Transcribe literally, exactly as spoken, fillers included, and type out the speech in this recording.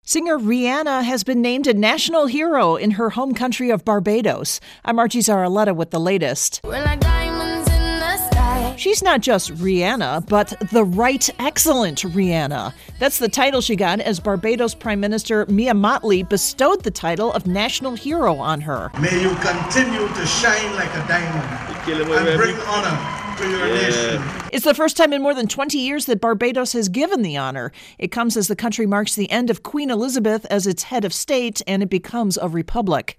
Singer Rihanna has been named a national hero in her home country of Barbados. I'm Archie Zaraletta with the latest. We're like diamonds in the sky. She's not just Rihanna, but the right excellent Rihanna. That's the title she got as Barbados Prime Minister Mia Mottley bestowed the title of national hero on her. May you continue to shine like a diamond and bring honor to your yeah. nation. It's the first time in more than twenty years that Barbados has given the honor. It comes as the country marks the end of Queen Elizabeth as its head of state, and it becomes a republic.